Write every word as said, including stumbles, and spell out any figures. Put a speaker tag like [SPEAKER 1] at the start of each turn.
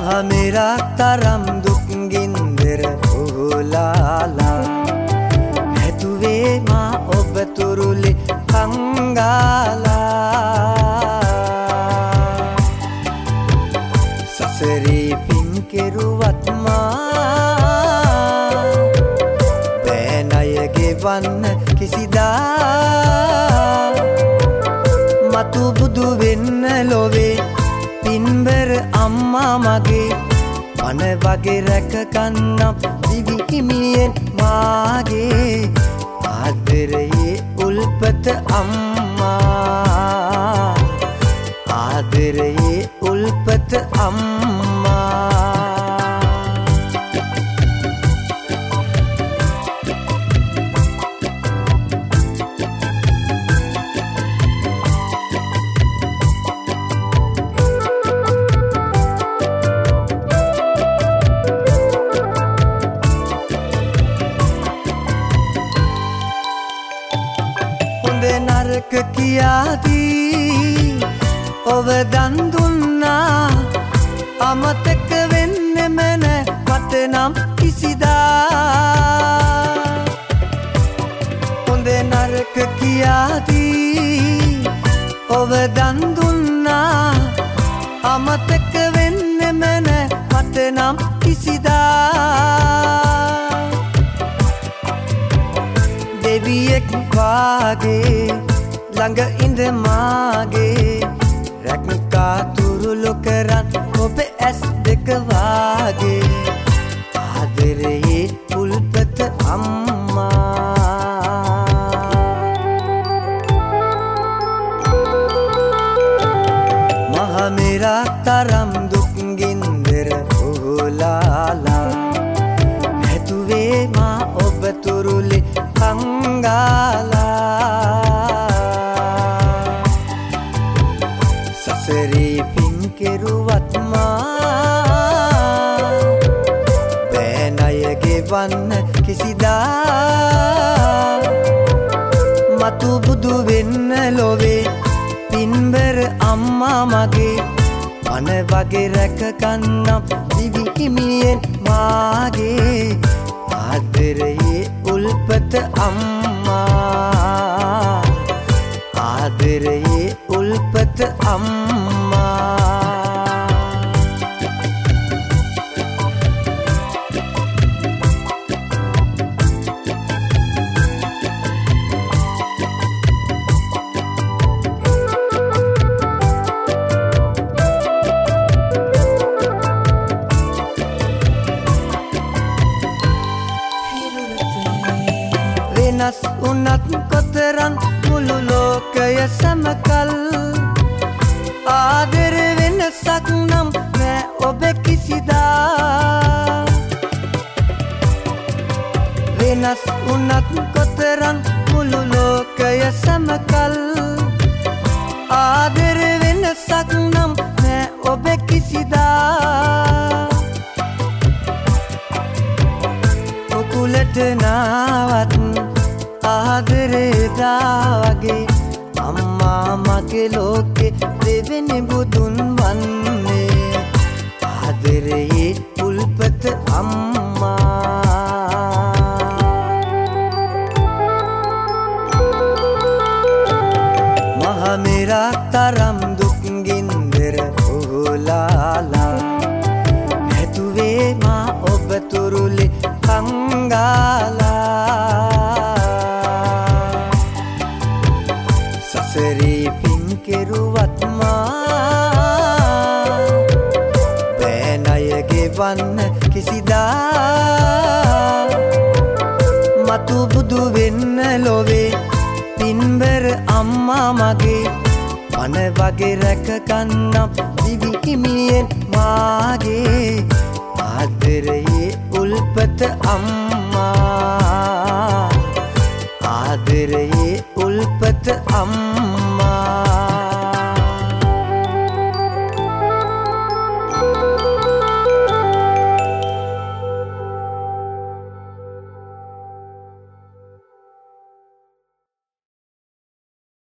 [SPEAKER 1] මහ මෙරක් තරම් දුක් ගින්දර උහුලාලා හැදුවේ මා ඔබ තුරුලි කංගාලා සසරේ පින් කෙරුවත් මා බෑ ණය ගෙවන්න කිසිදා මතු බුදු වෙන්න ලොවේ පින්බර අම්මා මගේ මන වගේ රැක කන්නම් දිවි හිමියෙන් මාගේ ආදරයේ උල්පත අම්මා ආදරයේ උල්පත අම්මා නරක කියාදී ඔබ දන් දුන්නා අමතක වෙන්නෙම නැ මට නම් කිසිදා හොඳ නරක කියාදී ඔබ දන් දුන්නා අමතක වෙන්නෙම නැ මට නම් කිසිදා දෙවියෙක් වාගේ ළඟ ඉඳ මාගේ රැක්කා තුරුළු කරන් ඔබ ඇස් දෙක වාගේ ආදරයේ උල්පත අම්මා මහ මෙරක් තරම් දුක් ගින්දර උහුලාලා හැදුවේ මා ඔබ තුරුලි කංගාලා සසරේ පින් කෙරුවත් මා බෑ ණය ගෙවන්න කිසිදා මතු බුදු වෙන්න ලොවේ පින්බර අම්මා මගේ මන වගේ රැක කන්නම් දිවි හිමියෙන් මාගේ ආදරයේ උල්පත අම්මා ආදරයේ උල්පත අම්මා වෙනස් උනත් කොතරම් මුළු ලෝකය සමකල් ආදර වෙනසක් නම් නෑ ඔබ කිසිදා වෙනස් උනත් කොතරම් මුළු ලෝකය සමකල් ආදර වෙනසක් නම් නෑ ඔබ කිසිදා කුකුලට නාවත් ආදරේ දාවගේ අම්මා මගේ ලෝකෙ දෙවෙනි බුදුන් වන්නේ ආදරයේ උල්පත අම්මා මහ මෙරක් තරම් දුක් ගින්දර උහුලාලා හැදුවේ මා ඔබ තුරුලි කංගාලා සසරේ පින් කෙරුවත් මා බෑ ණය ගෙවන්න කිසිදා මතු බුදු වෙන්න ලොවේ පින්බර අම්මා මගේ මන වගේ රැක කන්නම් දිවි හිමියෙන් මාගේ ආදරයේ උල්පත අම්මා ආදරයේ උල්පත අම්මා